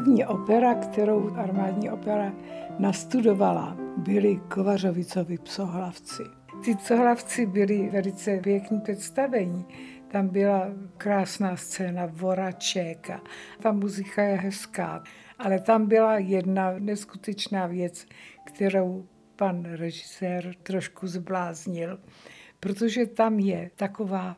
První opera, kterou armádní opera nastudovala, byli Kovařovicovi Psohlavci. Ty Psohlavci byli velice pěkný představení. Tam byla krásná scéna Voraček a ta muzika je hezká. Ale tam byla jedna neskutečná věc, kterou pan režisér trošku zbláznil, protože tam je taková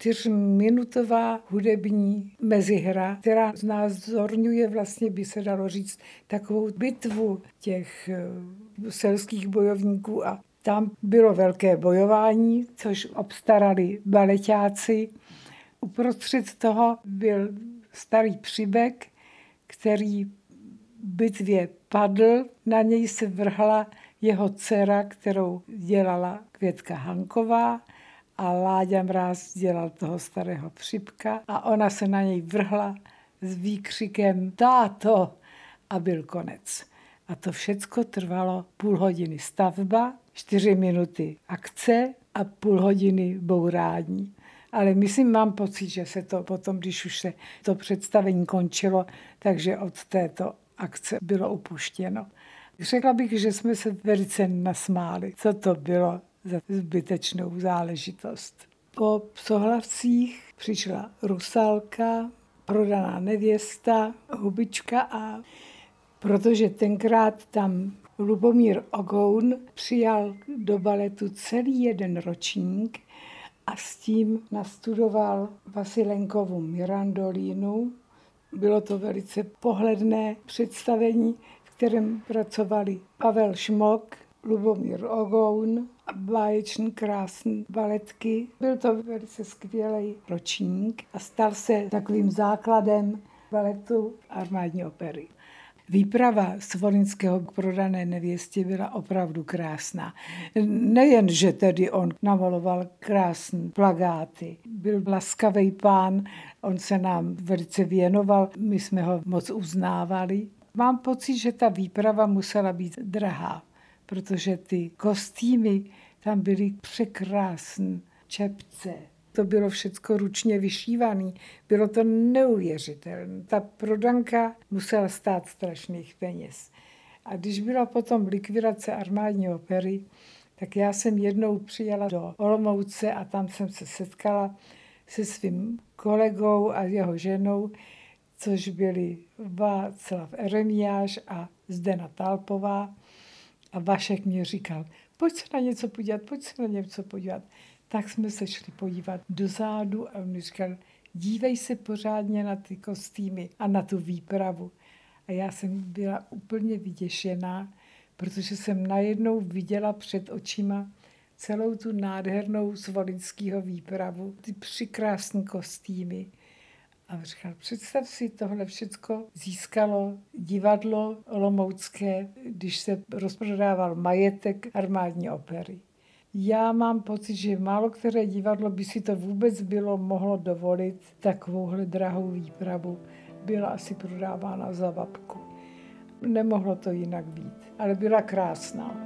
4minutová hudební mezihra, která znázorňuje vlastně, by se dalo říct, takovou bitvu těch selských bojovníků a tam bylo velké bojování, což obstarali baleťáci. Uprostřed toho byl starý přibek, který v bitvě padl, na něj se vrhla jeho dcera, kterou dělala Květka Hanková, a Láďa Mráz dělal toho starého přibka a ona se na něj vrhla s výkřikem táto a byl konec. A to všecko trvalo půl hodiny stavba, 4 minuty akce a půl hodiny bourání. Ale myslím, mám pocit, že se to potom, když už se to představení končilo, takže od této akce bylo upuštěno. Řekla bych, že jsme se velice nasmáli, co to bylo za zbytečnou záležitost. Po Psohlavcích přišla Rusálka, Prodaná nevěsta, Hubička a protože tenkrát tam Lubomír Ogoun přijal do baletu celý jeden ročník a s tím nastudoval Vasilenkovu Mirandolínu. Bylo to velice pohledné představení, v kterém pracovali Pavel Šmok, Lubomír Ogoun a báječný krásný baletky. Byl to velice skvělý ročník a stal se takovým základem baletu armádní opery. Výprava z Volyňského k Prodané nevěstě byla opravdu krásná. Nejen, že tedy on namaloval krásné plakáty, byl laskavý pán, on se nám velice věnoval, my jsme ho moc uznávali. Mám pocit, že ta výprava musela být drahá, protože ty kostýmy tam byly překrásné, čepce. To bylo všecko ručně vyšívané. Bylo to neuvěřitelné. Ta prodanka musela stát strašných peněz. A když byla potom likvidace armádní opery, tak já jsem jednou přijela do Olomouce a tam jsem se setkala se svým kolegou a jeho ženou, což byli Václav Eremiáš a Zdena Talpová. A Vašek mě říkal, pojď se na něco podívat. Tak jsme se šli podívat do zádu a on říkal, dívej se pořádně na ty kostýmy a na tu výpravu. A já jsem byla úplně vyděšená, protože jsem najednou viděla před očima celou tu nádhernou z volyňského výpravu, ty překrásné kostýmy. A říkal, představ si, tohle všecko získalo divadlo olomoucké, když se rozprodával majetek armádní opery. Já mám pocit, že málo které divadlo by si to vůbec bylo mohlo dovolit. Takovouhle drahou výpravu byla asi prodávána za babku. Nemohlo to jinak být, ale byla krásná.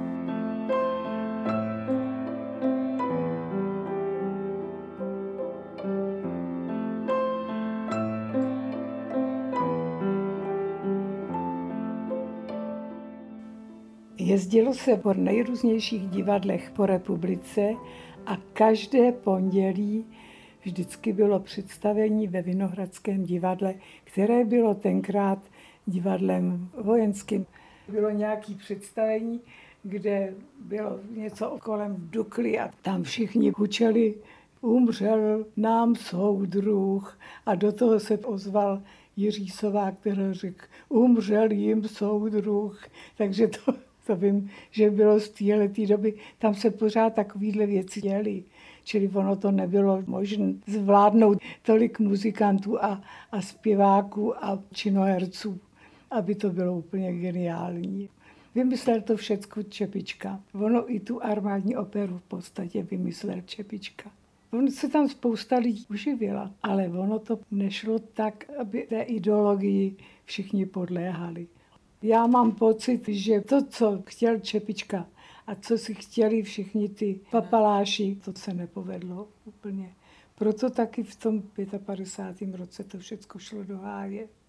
Jezdilo se po nejrůznějších divadlech po republice a každé pondělí vždycky bylo představení ve Vinohradském divadle, které bylo tenkrát divadlem vojenským. Bylo nějaké představení, kde bylo něco kolem Dukly a tam všichni hučeli, umřel nám soudruh a do toho se ozval Jiří Sovák, který řekl, umřel jim soudruh, takže to vím, že bylo z této doby, tam se pořád takovýhle věci děly. Čili ono to nebylo možné zvládnout tolik muzikantů a zpěváků a činoherců, aby to bylo úplně geniální. Vymyslel to všecko Čepička. Ono i tu armádní operu v podstatě vymyslel Čepička. On se tam spousta lidí uživila, ale ono to nešlo tak, aby té ideologii všichni podléhali. Já mám pocit, že to, co chtěl Čepička a co si chtěli všichni ty papaláši, to se nepovedlo úplně. Proto taky v tom 55. roce to všechno šlo do háje.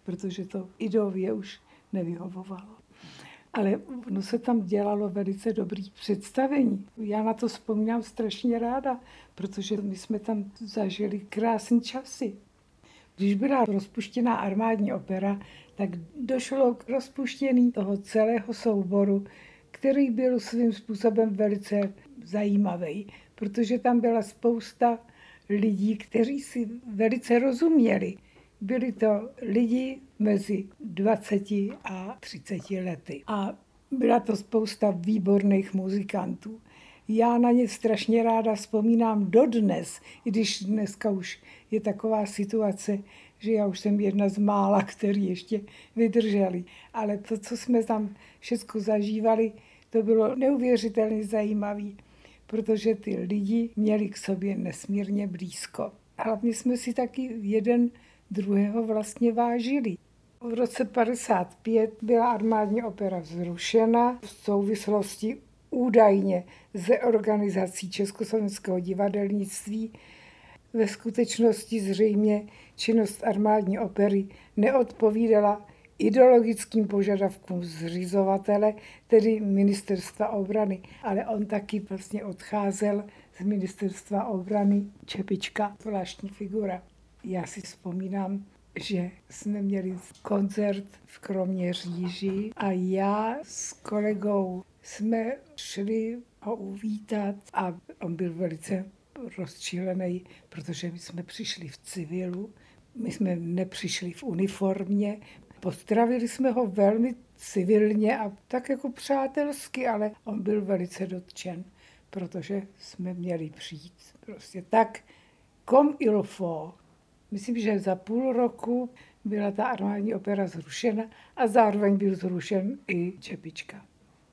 protože to ideově už nevyhovovalo. Ale ono se tam dělalo velice dobrý představení. Já na to vzpomínám strašně ráda, protože my jsme tam zažili krásné časy. Když byla rozpuštěná armádní opera, tak došlo k rozpuštění toho celého souboru, který byl svým způsobem velice zajímavý, protože tam byla spousta lidí, kteří si velice rozuměli. Byli to lidi mezi 20 a 30 lety. A byla to spousta výborných muzikantů. Já na ně strašně ráda vzpomínám dodnes, i když dneska už je taková situace, že já už jsem jedna z mála, který ještě vydrželi. Ale to, co jsme tam všechno zažívali, to bylo neuvěřitelně zajímavé, protože ty lidi měli k sobě nesmírně blízko. Hlavně jsme si taky jeden druhého vlastně vážili. V roce 1955 byla armádní opera zrušena v souvislosti údajně se organizací Československého divadelnictví. Ve skutečnosti zřejmě činnost armádní opery neodpovídala ideologickým požadavkům zřizovatele, tedy ministerstva obrany. Ale on taky vlastně odcházel z ministerstva obrany, Čepička, zvláštní figura. Já si vzpomínám, že jsme měli koncert v Kroměříži a já s kolegou jsme šli ho uvítat a on byl velice rozčilený, protože my jsme přišli v civilu, my jsme nepřišli v uniformě. Pozdravili jsme ho velmi civilně a tak jako přátelsky, ale on byl velice dotčen, protože jsme měli přijít prostě tak comme il faut. Myslím, že za půl roku byla ta armádní opera zrušena a zároveň byl zrušen i Čepička.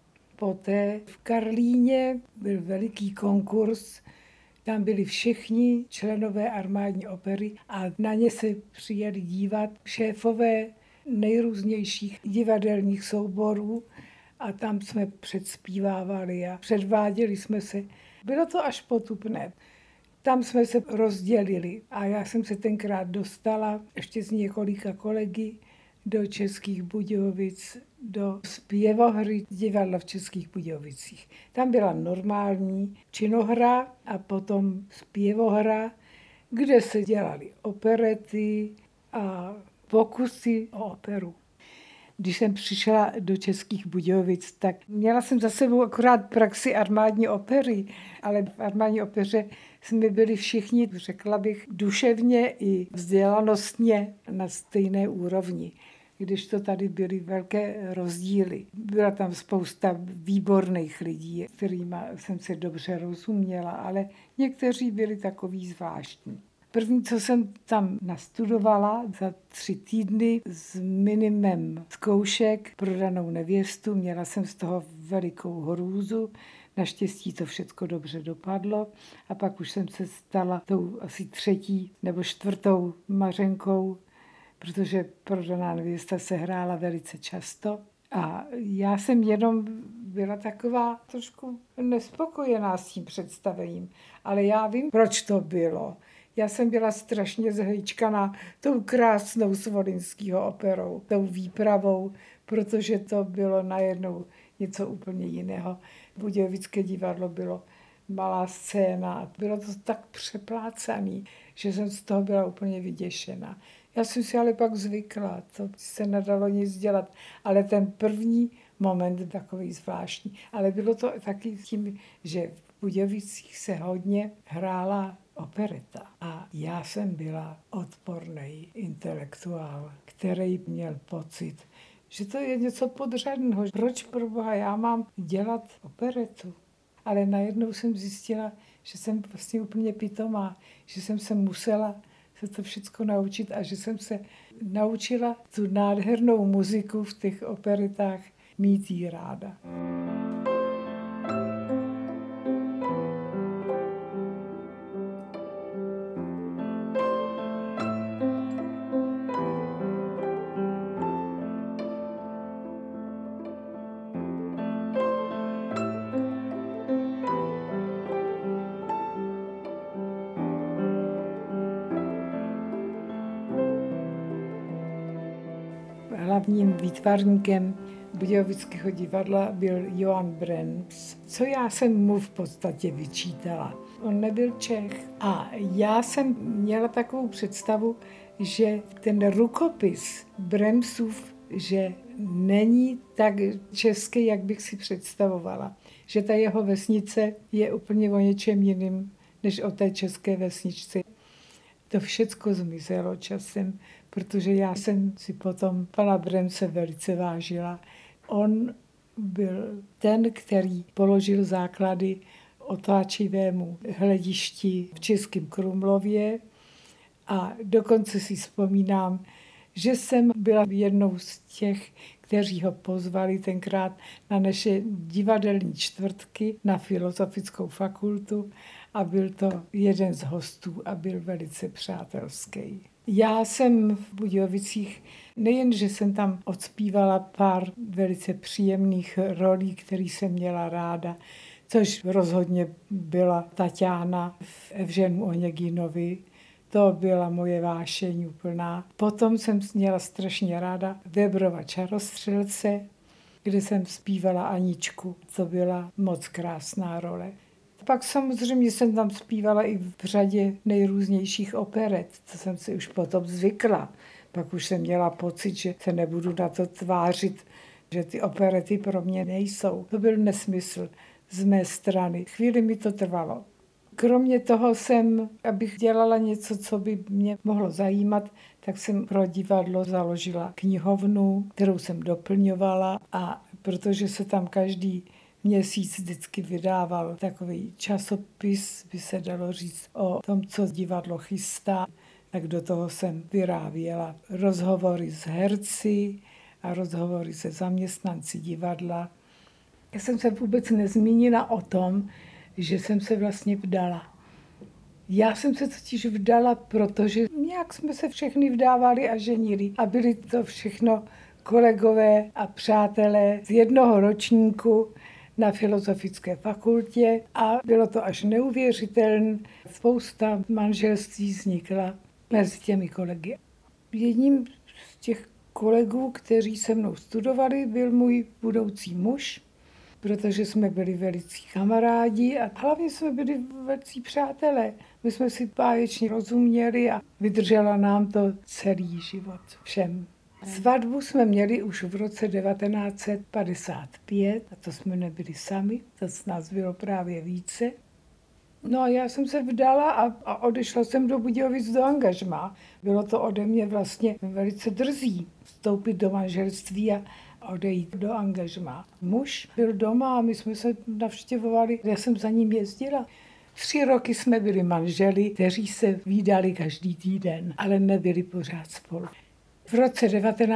Poté v Karlíně byl veliký konkurs, tam byli všichni členové armádní opery a na ně se přijeli dívat šéfové nejrůznějších divadelních souborů a tam jsme předspívávali a předváděli jsme se. Bylo to až potupné. Tam jsme se rozdělili a já jsem se tenkrát dostala ještě s několika kolegy do Českých Budějovic, do zpěvohry divadla v Českých Budějovicích. Tam byla normální činohra a potom zpěvohra, kde se dělaly operety a pokusy o operu. Když jsem přišla do Českých Budějovic, tak měla jsem za sebou akorát praxi armádní opery, ale v armádní opeře jsme byli všichni, řekla bych, duševně i vzdělanostně na stejné úrovni. Když to tady byly velké rozdíly. Byla tam spousta výborných lidí, kterými jsem se dobře rozuměla, ale někteří byli takový zvláštní. První, co jsem tam nastudovala za 3 týdny s minimem zkoušek pro danou nevěstu, měla jsem z toho velikou hrůzu. Naštěstí to všechno dobře dopadlo a pak už jsem se stala tou asi 3. nebo 4. Mařenkou, protože prodaná nevěsta se hrála velice často. A já jsem jenom byla taková trošku nespokojená s tím představením, ale já vím, proč to bylo. Já jsem byla strašně zhejčkaná tou krásnou Svolinského operou, tou výpravou, protože to bylo najednou něco úplně jiného. Budějovické divadlo bylo malá scéna, bylo to tak přeplácaný, že jsem z toho byla úplně vyděšená. Já jsem si ale pak zvykla, to se nedalo nic dělat, ale ten první moment takový zvláštní. Ale bylo to taky tím, že v Budějovicích se hodně hrála opereta. A já jsem byla odporný intelektuál, který měl pocit, že to je něco podřadného. Proč pro Boha já mám dělat operetu? Ale najednou jsem zjistila, že jsem vlastně úplně pitomá, že jsem se musela se to všechno naučit a že jsem se naučila tu nádhernou muziku v těch operetách mít jí ráda. hlavním výtvarníkem Budějovického divadla byl Johann Brahms, co já jsem mu v podstatě vyčítala. On nebyl Čech a já jsem měla takovou představu, že ten rukopis Brahmsův, že není tak český, jak bych si představovala. Že ta jeho vesnice je úplně o něčem jiným, než o té české vesničce. To všecko zmizelo časem, protože já jsem si potom pana Brahmse velice vážila. On byl ten, který položil základy otáčivému hledišti v Českém Krumlově a dokonce si vzpomínám, že jsem byla jednou z těch, kteří ho pozvali tenkrát na naše divadelní čtvrtky na Filozofickou fakultu a byl to jeden z hostů a byl velice přátelský. Já jsem v Budějovicích nejen, že jsem tam odspívala pár velice příjemných rolí, které jsem měla ráda, což rozhodně byla Tatiana v Evženu Oněginovi. To byla moje vášeň úplná. Potom jsem měla strašně ráda Weberova Čarostřelce, kde jsem zpívala Aničku. To byla moc krásná role. Pak samozřejmě jsem tam zpívala i v řadě nejrůznějších operet. To jsem si už potom zvykla. Pak už jsem měla pocit, že se nebudu na to tvářit, že ty operety pro mě nejsou. To byl nesmysl z mé strany. Chvíli mi to trvalo. Kromě toho jsem, abych dělala něco, co by mě mohlo zajímat, tak jsem pro divadlo založila knihovnu, kterou jsem doplňovala a protože se tam každý měsíc vždycky vydával takový časopis, by se dalo říct, o tom, co divadlo chystá, tak do toho jsem vyráběla rozhovory s herci a rozhovory se zaměstnanci divadla. Já jsem se vůbec nezmínila o tom, že jsem se vlastně vdala. Já jsem se totiž vdala, protože nějak jsme se všechny vdávali a ženili. A byli to všechno kolegové a přátelé z jednoho ročníku na Filozofické fakultě a bylo to až neuvěřitelné. Spousta manželství vznikla mezi těmi kolegy. Jedním z těch kolegů, kteří se mnou studovali, byl můj budoucí muž, protože jsme byli velicí kamarádi a hlavně jsme byli velicí přátelé. My jsme si báječně rozuměli a vydržela nám to celý život všem. Svatbu jsme měli už v roce 1955 a to jsme nebyli sami, to z nás bylo právě více. No a já jsem se vdala a odešla jsem do Budějovic do angažmá. Bylo to ode mě vlastně velice drzí vstoupit do manželství a odejít do angažmá. Muž byl doma a my jsme se navštěvovali, já jsem za ním jezdila. 3 roky jsme byli manželi, kteří se vídali každý týden, ale nebyli pořád spolu. V roce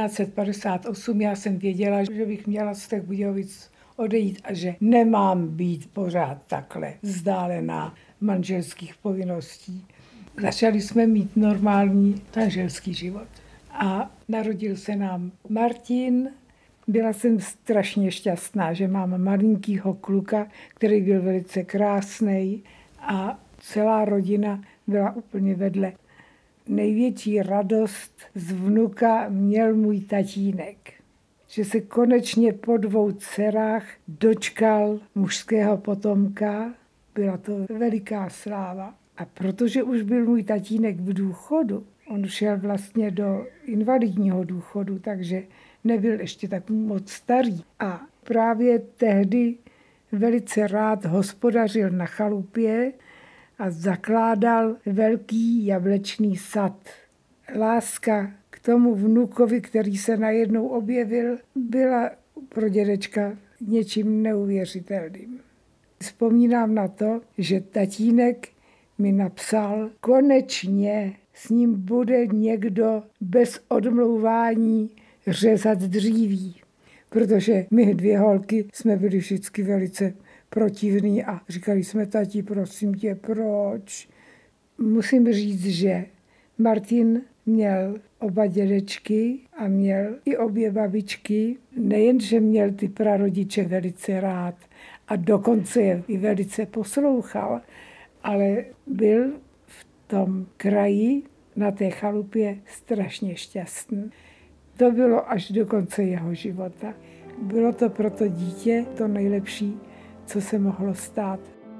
1958 já jsem věděla, že bych měla z těch Budějovic odejít a že nemám být pořád takhle vzdálená manželských povinností. Začali jsme mít normální manželský život. A narodil se nám Martin. Byla jsem strašně šťastná, že mám malinkýho kluka, který byl velice krásný a celá rodina byla úplně vedle. Největší radost z vnuka měl můj tatínek, že se konečně po 2 dcerách dočkal mužského potomka. Byla to veliká sláva. A protože už byl můj tatínek v důchodu, on šel vlastně do invalidního důchodu, takže nebyl ještě tak moc starý. A právě tehdy velice rád hospodařil na chalupě a zakládal velký jablečný sad. Láska k tomu vnukovi, který se najednou objevil, byla pro dědečka něčím neuvěřitelným. Vzpomínám na to, že tatínek mi napsal, konečně s ním bude někdo bez odmlouvání řezat dříví. Protože my 2 holky jsme byli vždycky velice protivní a říkali jsme, tati, prosím tě, proč? Musím říct, že Martin měl oba dědečky a měl i obě babičky. Nejen, že měl ty prarodiče velice rád a dokonce je i velice poslouchal, ale byl v tom kraji na té chalupě strašně šťastný. To bylo až do konce jeho života. Bylo to pro to dítě to nejlepší, co se mohlo stát.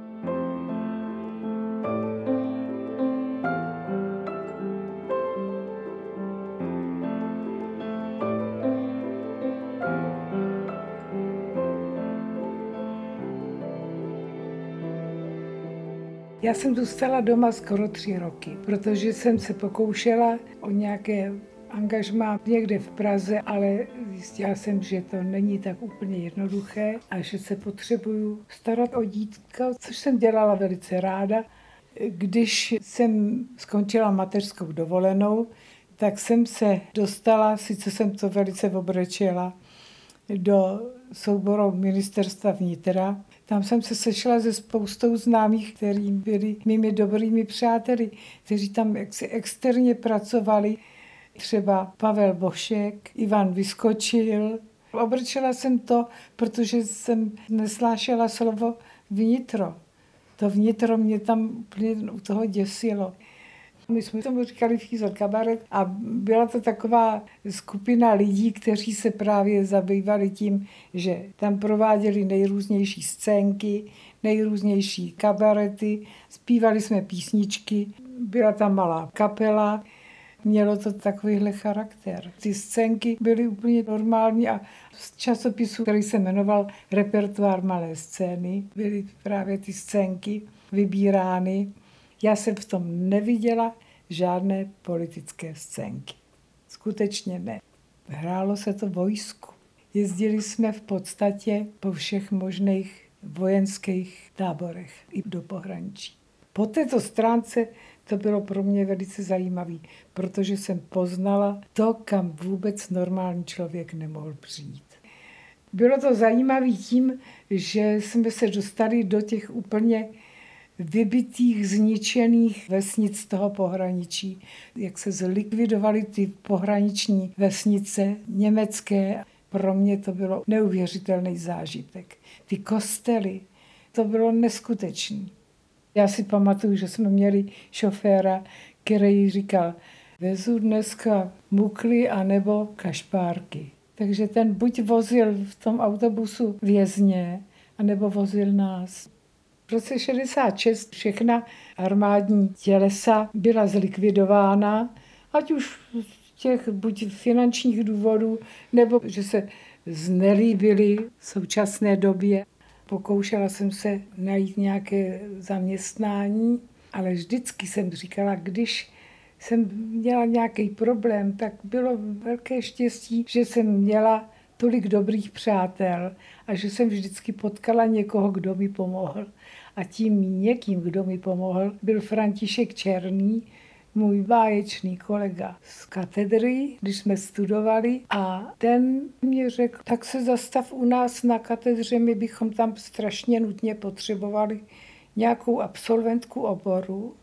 Já jsem zůstala doma skoro 3 roky, protože jsem se pokoušela o nějaké angažmá někde v Praze, ale zjistila jsem, že to není tak úplně jednoduché a že se potřebuju starat o dítka, což jsem dělala velice ráda. Když jsem skončila mateřskou dovolenou, tak jsem se dostala, sice jsem to velice obrečela, do souboru ministerstva vnitra. Tam jsem se sešla se spoustou známých, kteří byli mými dobrými přáteli, kteří tam externě pracovali. Třeba Pavel Bošek, Ivan Vyskočil. Obrčela jsem to, protože jsem neslášela slovo vnitro. To vnitro mě tam úplně u toho děsilo. My jsme tomu říkali Fízl kabaret a byla to taková skupina lidí, kteří se právě zabývali tím, že tam prováděli nejrůznější scénky, nejrůznější kabarety, zpívali jsme písničky, byla tam malá kapela. Mělo to takovýhle charakter. Ty scénky byly úplně normální a z časopisu, který se jmenoval Repertoár malé scény, byly právě ty scénky vybírány. Já jsem v tom neviděla žádné politické scénky. Skutečně ne. Hrálo se to vojsku. Jezdili jsme v podstatě po všech možných vojenských táborech i do pohraničí. Po této stránce to bylo pro mě velice zajímavé, protože jsem poznala to, kam vůbec normální člověk nemohl přijít. Bylo to zajímavé tím, že jsme se dostali do těch úplně vybitých, zničených vesnic toho pohraničí, jak se zlikvidovaly ty pohraniční vesnice německé. Pro mě to bylo neuvěřitelný zážitek. Ty kostely, to bylo neskutečné. Já si pamatuju, že jsme měli šoféra, který říkal, vezu dneska mukly anebo kašpárky. Takže ten buď vozil v tom autobusu vězně, anebo vozil nás. V roce 66 všechna armádní tělesa byla zlikvidována, ať už z těch buď finančních důvodů, nebo že se znelíbily v současné době. Pokoušela jsem se najít nějaké zaměstnání, ale vždycky jsem říkala, když jsem měla nějaký problém, tak bylo velké štěstí, že jsem měla tolik dobrých přátel a že jsem vždycky potkala někoho, kdo mi pomohl. A tím někým, kdo mi pomohl, byl František Černý, můj báječný kolega z katedry, když jsme studovali, a ten mě řekl, tak se zastav u nás na katedře, my bychom tam strašně nutně potřebovali nějakou absolventku oboru,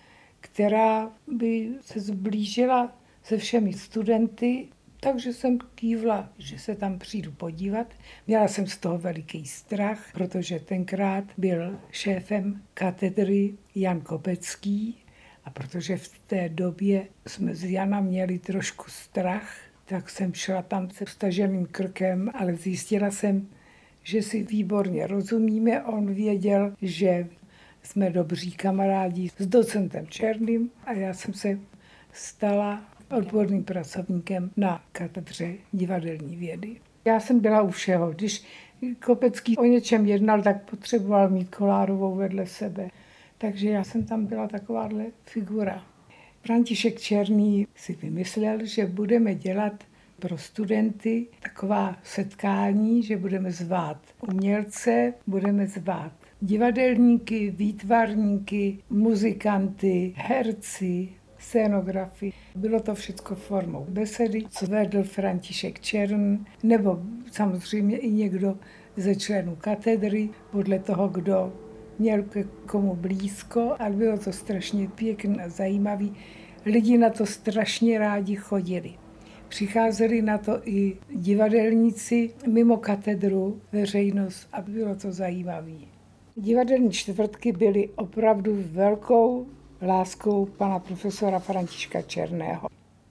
která by se zblížila se všemi studenty, takže jsem kývla, že se tam přijdu podívat. Měla jsem z toho veliký strach, protože tenkrát byl šéfem katedry Jan Kopecký, a protože v té době jsme z Jana měli trošku strach, tak jsem šla tam se vstaženým krkem, ale zjistila jsem, že si výborně rozumíme. On věděl, že jsme dobří kamarádi s docentem Černým a já jsem se stala odborným pracovníkem na katedře divadelní vědy. Já jsem byla u všeho. Když Kopecký o něčem jednal, tak potřeboval mít Kolárovou vedle sebe. Takže já jsem tam byla takováhle figura. František Černý si vymyslel, že budeme dělat pro studenty taková setkání, že budeme zvát umělce, budeme zvát divadelníky, výtvarníky, muzikanty, herci, scénografy. Bylo to všechno formou besedy, co vedl František Čern, nebo samozřejmě i někdo ze členů katedry, podle toho, kdo měl ke komu blízko, ale bylo to strašně pěkné a zajímavé. Lidi na to strašně rádi chodili. Přicházeli na to i divadelníci mimo katedru, veřejnost, a bylo to zajímavé. Divadelní čtvrtky byly opravdu velkou láskou pana profesora Františka Černého.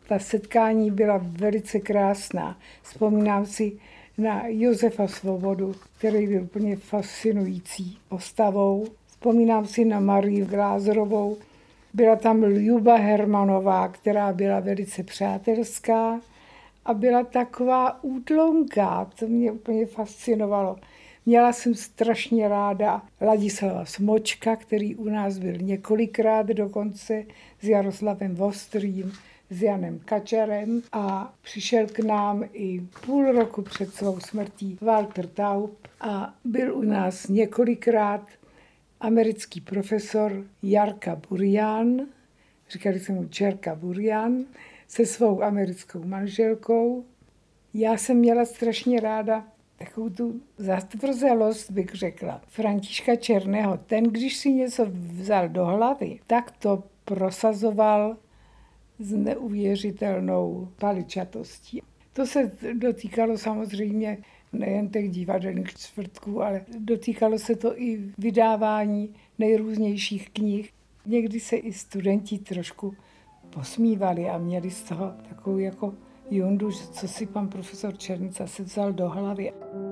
Ta setkání byla velice krásná. Vzpomínám si na Josefa Svobodu, který byl úplně fascinující postavou. Vzpomínám si na Marii Glázerovou. Byla tam Ljuba Hermanová, která byla velice přátelská a byla taková útlonká. To mě úplně fascinovalo. Měla jsem strašně ráda Ladislava Smočka, který u nás byl několikrát dokonce, s Jaroslavem Vostrým, s Janem Kačarem a přišel k nám i půl roku před svou smrtí Walter Taub a byl u nás několikrát americký profesor Jarka Burian, říkali jsme mu Čerka Burian, se svou americkou manželkou. Já jsem měla strašně ráda takovou tu zatvrzelost, bych řekla, Františka Černého. Ten, když si něco vzal do hlavy, tak to prosazoval s neuvěřitelnou paličatostí. To se dotýkalo samozřejmě nejen těch divadelních čtvrtků, ale dotýkalo se to i vydávání nejrůznějších knih. Někdy se i studenti trošku posmívali a měli z toho takovou jako jundu, co si pan profesor Černica se vzal do hlavy.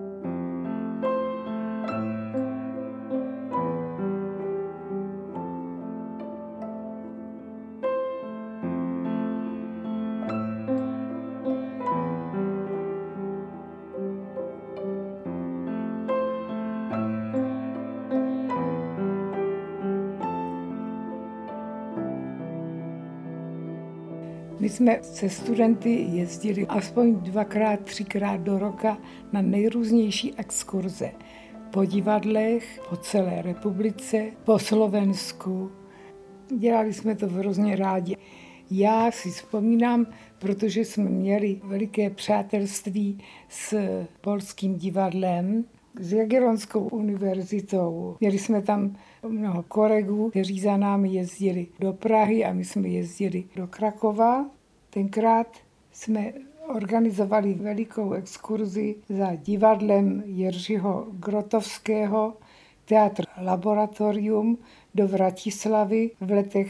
My jsme se studenty jezdili aspoň 2x, 3x do roka na nejrůznější exkurze. Po divadlech, po celé republice, po Slovensku. Dělali jsme to hrozně rádi. Já si vzpomínám, protože jsme měli veliké přátelství s Polským divadlem, s Jagellonskou univerzitou. Měli jsme tam mnoho kolegů, kteří za námi jezdili do Prahy a my jsme jezdili do Krakova. Tenkrát jsme organizovali velikou exkurzi za divadlem Jiřího Grotowského, Teatr Laboratorium do Vratislavy v letech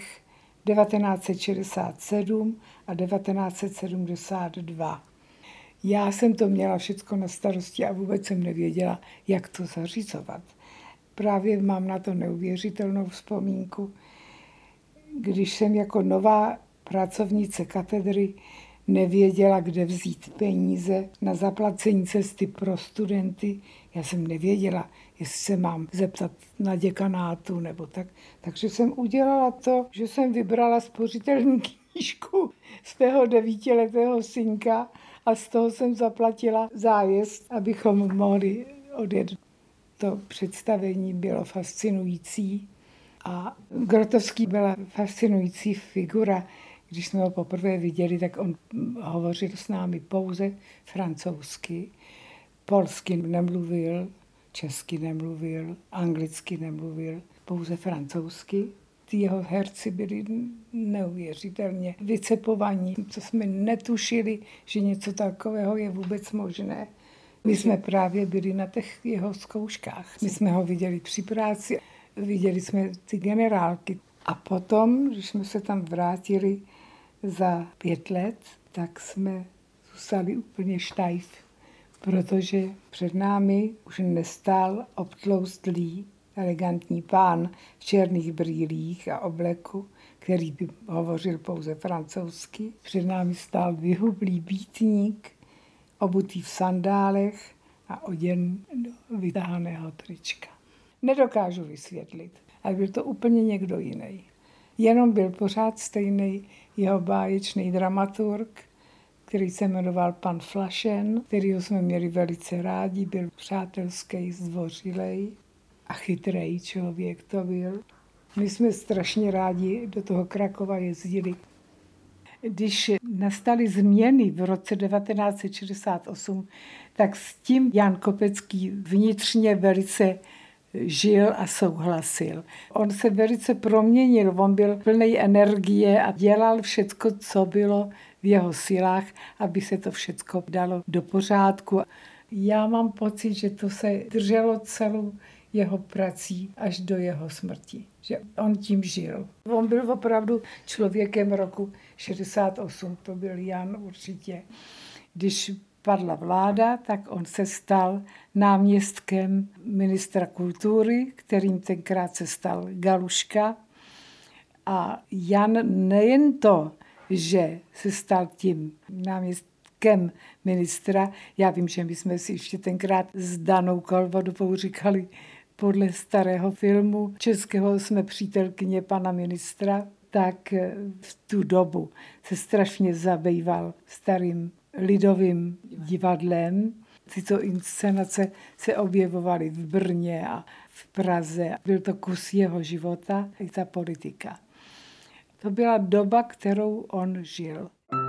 1967 a 1972. Já jsem to měla všecko na starosti a vůbec jsem nevěděla, jak to zařizovat. Právě mám na to neuvěřitelnou vzpomínku, když jsem jako nová pracovnice katedry nevěděla, kde vzít peníze na zaplacení cesty pro studenty. Já jsem nevěděla, jestli se mám zeptat na děkanátu nebo tak. Takže jsem udělala to, že jsem vybrala spořitelní knížku svého 9letého synka a z toho jsem zaplatila zájezd, abychom mohli odjet. To představení bylo fascinující a Grotowský byla fascinující figura. Když jsme ho poprvé viděli, tak on hovořil s námi pouze francouzsky, polsky nemluvil, česky nemluvil, anglicky nemluvil, pouze francouzsky. Ty jeho herci byli neuvěřitelně vycepovaní, co jsme netušili, že něco takového je vůbec možné. My jsme právě byli na těch jeho zkouškách. My jsme ho viděli při práci, viděli jsme ty generálky. A potom, když jsme se tam vrátili za 5 let, tak jsme zůstali úplně štajf, protože před námi už nestál obtloustlý, elegantní pán v černých brýlích a obleku, který by hovořil pouze francouzsky. Před námi stál vyhublý býtník, obutý v sandálech a oděn do vytáhaného trička. Nedokážu vysvětlit, ale byl to úplně někdo jiný. Jenom byl pořád stejný jeho báječný dramaturg, který se jmenoval pan Flašen, kterýho jsme měli velice rádi, byl přátelský, zdvořilej a chytrý člověk to byl. My jsme strašně rádi do toho Krakova jezdili. Když nastaly změny v roce 1968, tak s tím Jan Kopecký vnitřně velice žil a souhlasil. On se velice proměnil, on byl plný energie a dělal všecko, co bylo v jeho silách, aby se to všecko dalo do pořádku. Já mám pocit, že to se drželo celou jeho prací až do jeho smrti. Že on tím žil. On byl opravdu člověkem roku 68, to byl Jan určitě. Když padla vláda, tak on se stal náměstkem ministra kultury, kterým tenkrát se stal Galuška. A Jan nejen to, že se stal tím náměstkem ministra, já vím, že my jsme si ještě tenkrát s Danou Kalvodovou říkali, podle starého filmu českého Jsme přítelkyně pana ministra, tak v tu dobu se strašně zabýval starým lidovým divadlem. Tyto inscenace se objevovaly v Brně a v Praze. Byl to kus jeho života i ta politika. To byla doba, kterou on žil.